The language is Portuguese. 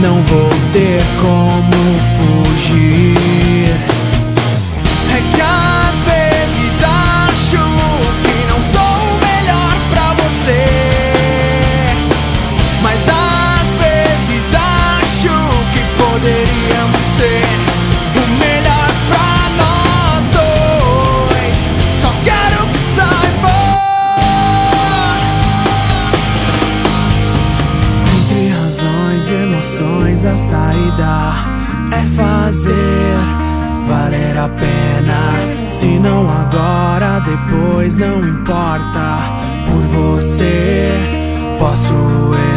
não vou ter como fugir. É que às vezes acho que não sou o melhor pra você, mas às vezes acho que poderíamos ser o melhor pra nós dois. Só quero que saiba, entre razões e emoções, a saída é fazer valer a pena. Se não agora, depois não importa. Por você posso